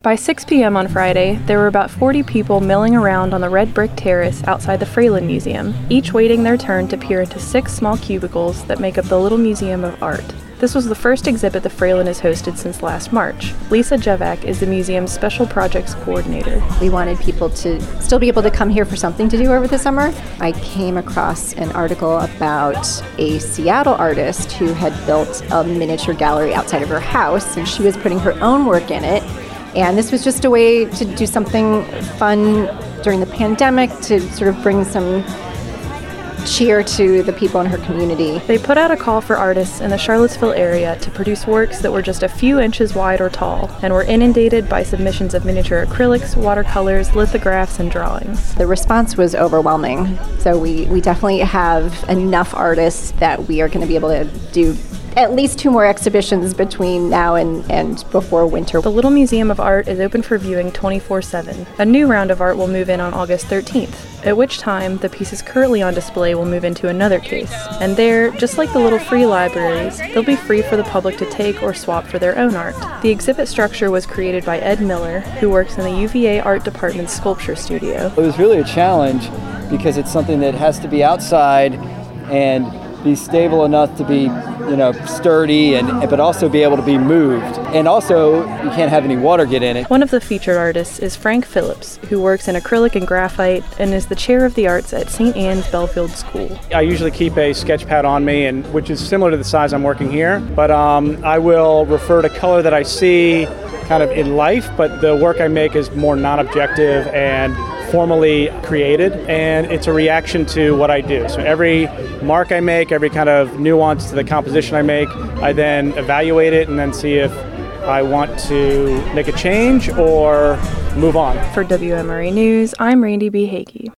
By 6 p.m. on Friday, there were about 40 people milling around on the red brick terrace outside the Fralin Museum, each waiting their turn to peer into 6 small cubicles that make up the Little Museum of Art. This was the first exhibit the Fralin has hosted since last March. Lisa Jevac is the museum's special projects coordinator. We wanted people to still be able to come here for something to do over the summer. I came across an article about a Seattle artist who had built a miniature gallery outside of her house, and she was putting her own work in it. And this was just a way to do something fun during the pandemic to sort of bring some cheer to the people in her community. They put out a call for artists in the Charlottesville area to produce works that were just a few inches wide or tall, and were inundated by submissions of miniature acrylics, watercolors, lithographs, and drawings. The response was overwhelming. So we definitely have enough artists that we are going to be able to do at least 2 more exhibitions between now and before winter. The Little Museum of Art is open for viewing 24/7. A new round of art will move in on August 13th, at which time the pieces currently on display will move into another case. And there, just like the little free libraries, they'll be free for the public to take or swap for their own art. The exhibit structure was created by Ed Miller, who works in the UVA Art Department's sculpture studio. It was really a challenge because it's something that has to be outside and be stable enough to be, sturdy, but also be able to be moved. And also, you can't have any water get in it. One of the featured artists is Frank Phillips, who works in acrylic and graphite and is the chair of the arts at St. Anne's Belfield School. I usually keep a sketch pad on me, which is similar to the size I'm working here, but I will refer to color that I see kind of in life, but the work I make is more non-objective and formally created, and it's a reaction to what I do. So every mark I make, every kind of nuance to the composition I make, I then evaluate it and then see if I want to make a change or move on. For WMRE News, I'm Randy B. Hagee.